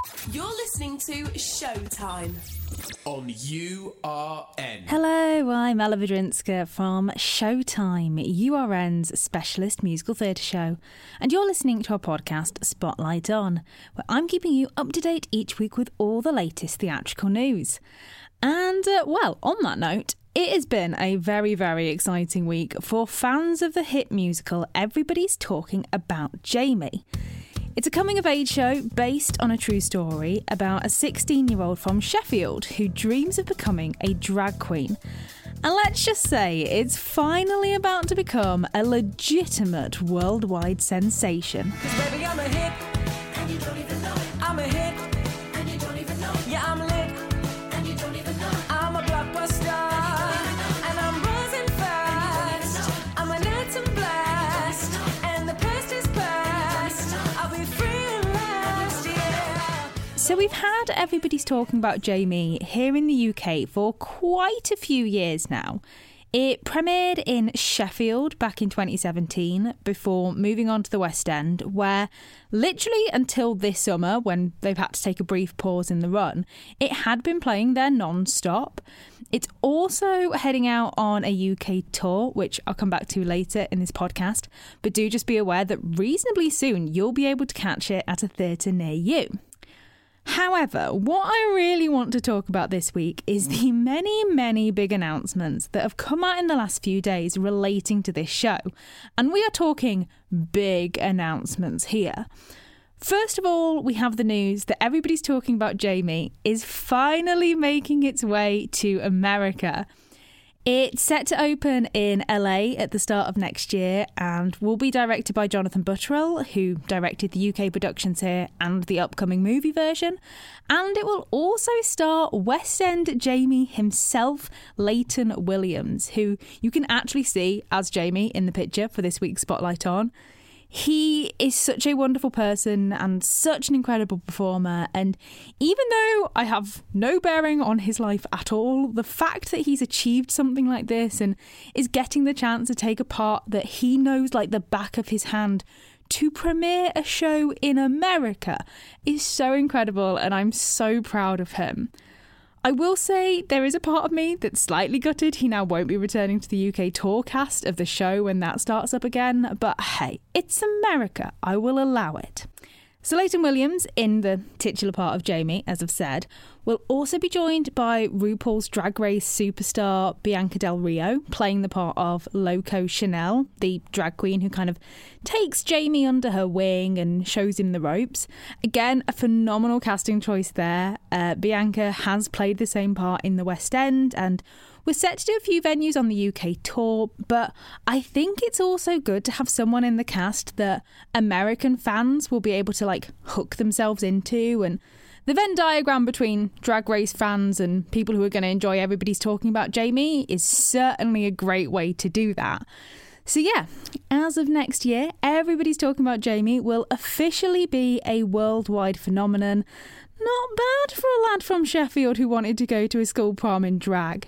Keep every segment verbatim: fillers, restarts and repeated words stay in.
You're listening to Showtime on U R N. Hello, I'm Ella Vidrinska from Showtime, U R N's specialist musical theatre show, and you're listening to our podcast Spotlight On, where I'm keeping you up to date each week with all the latest theatrical news. And, uh, well, on that note, it has been a very, very exciting week for fans of the hit musical Everybody's Talking About Jamie. It's a coming-of-age show based on a true story about a sixteen-year-old from Sheffield who dreams of becoming a drag queen. And let's just say it's finally about to become a legitimate worldwide sensation. 'Cause baby, I'm a hit, and you don't even know it. I'm a hit, and you don't even know it. Yeah, I'm lit, and you don't even know it. I'm a blockbuster, and I'm buzzing fast. I'm a net and blast, and the past is past. I'll be free at last, yeah. So we've had Everybody's Talking About Jamie here in the U K for quite a few years now. It premiered in Sheffield back in twenty seventeen before moving on to the West End, where literally until this summer, when they've had to take a brief pause in the run, it had been playing there non-stop. It's also heading out on a U K tour, which I'll come back to later in this podcast, but do just be aware that reasonably soon you'll be able to catch it at a theatre near you. However, what I really want to talk about this week is the many, many big announcements that have come out in the last few days relating to this show. And we are talking big announcements here. First of all, we have the news that Everybody's Talking About Jamie is finally making its way to America. It's set to open in L A at the start of next year and will be directed by Jonathan Buttrell, who directed the U K productions here and the upcoming movie version. And it will also star West End Jamie himself, Leighton Williams, who you can actually see as Jamie in the picture for this week's Spotlight On. He is such a wonderful person and such an incredible performer, and even though I have no bearing on his life at all, the fact that he's achieved something like this and is getting the chance to take a part that he knows like the back of his hand to premiere a show in America is so incredible, and I'm so proud of him. I will say there is a part of me that's slightly gutted he now won't be returning to the U K tour cast of the show when that starts up again, but hey, it's America, I will allow it. So Leighton Williams, in the titular part of Jamie, as I've said, will also be joined by RuPaul's Drag Race superstar Bianca Del Rio, playing the part of Loco Chanel, the drag queen who kind of takes Jamie under her wing and shows him the ropes. Again, a phenomenal casting choice there. Uh, Bianca has played the same part in the West End and we're set to do a few venues on the U K tour, but I think it's also good to have someone in the cast that American fans will be able to like hook themselves into, and the Venn diagram between Drag Race fans and people who are going to enjoy Everybody's Talking About Jamie is certainly a great way to do that. So yeah, as of next year, Everybody's Talking About Jamie will officially be a worldwide phenomenon. Not bad for a lad from Sheffield who wanted to go to a school prom in drag.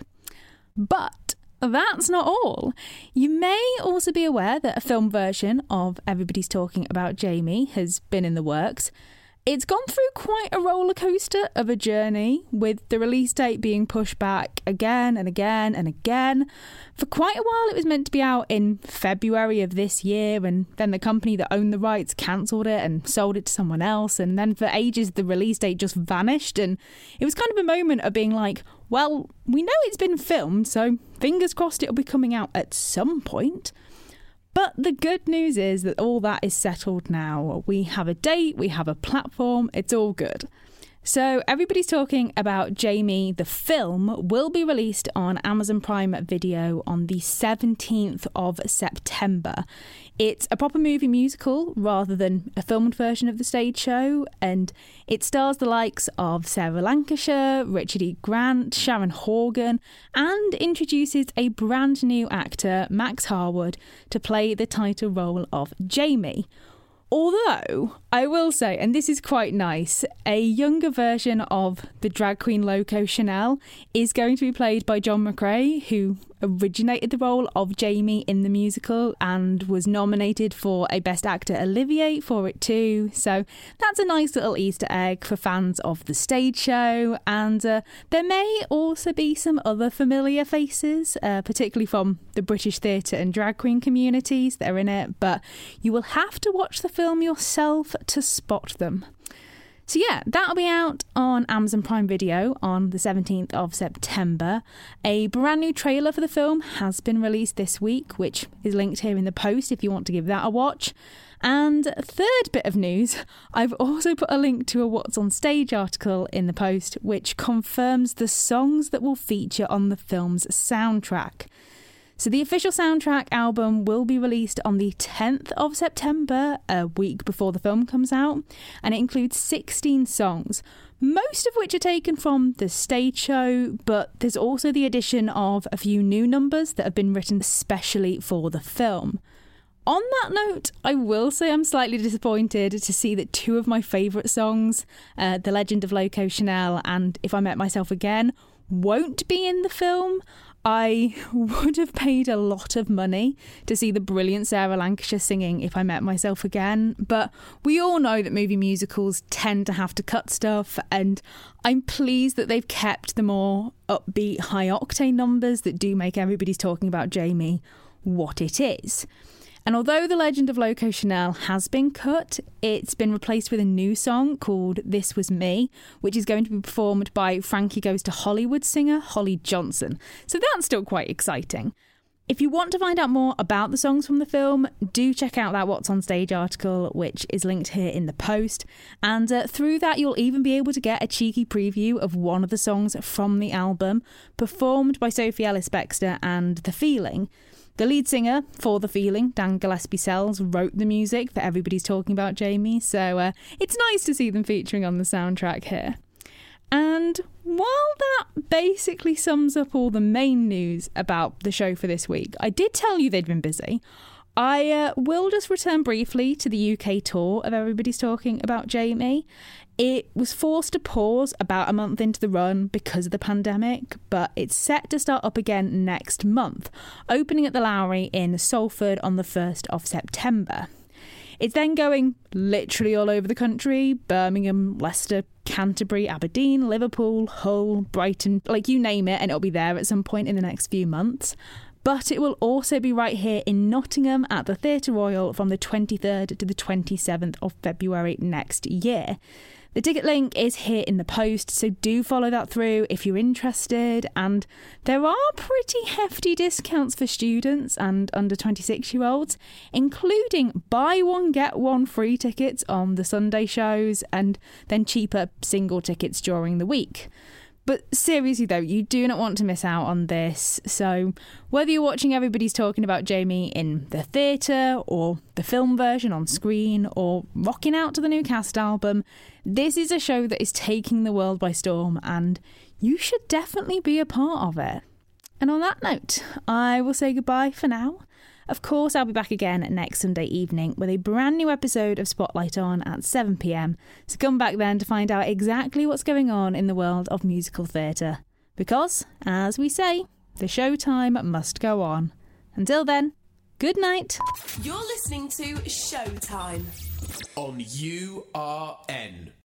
But that's not all. You may also be aware that a film version of Everybody's Talking About Jamie has been in the works. It's gone through quite a roller coaster of a journey, with the release date being pushed back again and again and again. For quite a while, it was meant to be out in February of this year, and then the company that owned the rights cancelled it and sold it to someone else. And then for ages, the release date just vanished. And it was kind of a moment of being like, well, we know it's been filmed, so fingers crossed it'll be coming out at some point. But the good news is that all that is settled now. We have a date, we have a platform, it's all good. So Everybody's Talking About Jamie, the film, will be released on Amazon Prime Video on the seventeenth of September. It's a proper movie musical rather than a filmed version of the stage show, and it stars the likes of Sarah Lancashire, Richard E. Grant, Sharon Horgan, and introduces a brand new actor, Max Harwood, to play the title role of Jamie. Although, I I will say, and this is quite nice, a younger version of the drag queen Loco Chanel is going to be played by John McCrea, who originated the role of Jamie in the musical and was nominated for a Best Actor Olivier for it too. So that's a nice little Easter egg for fans of the stage show. And uh, there may also be some other familiar faces, uh, particularly from the British theatre and drag queen communities that are in it, but you will have to watch the film yourself to spot them. So yeah, that'll be out on Amazon Prime Video on the seventeenth of September. A brand new trailer for the film has been released this week, which is linked here in the post if you want to give that a watch. And third bit of news, I've also put a link to a What's on Stage article in the post, which confirms the songs that will feature on the film's soundtrack. So the official soundtrack album will be released on the tenth of September, a week before the film comes out, and it includes sixteen songs, most of which are taken from the stage show, but there's also the addition of a few new numbers that have been written especially for the film. On that note, I will say I'm slightly disappointed to see that two of my favourite songs, uh, The Legend of Loco Chanel and If I Met Myself Again, won't be in the film. I would have paid a lot of money to see the brilliant Sarah Lancashire singing If I Met Myself Again, but we all know that movie musicals tend to have to cut stuff, and I'm pleased that they've kept the more upbeat, high-octane numbers that do make Everybody's Talking About Jamie what it is. And although The Legend of Loco Chanel has been cut, it's been replaced with a new song called This Was Me, which is going to be performed by Frankie Goes to Hollywood singer Holly Johnson. So that's still quite exciting. If you want to find out more about the songs from the film, do check out that What's on Stage article, which is linked here in the post. And uh, through that, you'll even be able to get a cheeky preview of one of the songs from the album, performed by Sophie Ellis-Bextor and The Feeling. The lead singer for The Feeling, Dan Gillespie-Sells, wrote the music for Everybody's Talking About Jamie, so uh, it's nice to see them featuring on the soundtrack here. And while that basically sums up all the main news about the show for this week, I did tell you they'd been busy. I uh, will just return briefly to the U K tour of Everybody's Talking About Jamie. It was forced to pause about a month into the run because of the pandemic, but it's set to start up again next month, opening at the Lowry in Salford on the first of September. It's then going literally all over the country: Birmingham, Leicester, Canterbury, Aberdeen, Liverpool, Hull, Brighton, like you name it, and it'll be there at some point in the next few months. But it will also be right here in Nottingham at the Theatre Royal from the twenty-third to the twenty-seventh of February next year. The ticket link is here in the post, so do follow that through if you're interested. And there are pretty hefty discounts for students and under twenty-six-year-olds, including buy one, get one free tickets on the Sunday shows and then cheaper single tickets during the week. But seriously though, you do not want to miss out on this. So whether you're watching Everybody's Talking About Jamie in the theatre or the film version on screen or rocking out to the new cast album, this is a show that is taking the world by storm and you should definitely be a part of it. And on that note, I will say goodbye for now. Of course, I'll be back again next Sunday evening with a brand new episode of Spotlight on at seven p m. So come back then to find out exactly what's going on in the world of musical theatre. Because, as we say, the showtime must go on. Until then, good night. You're listening to Showtime on U R N.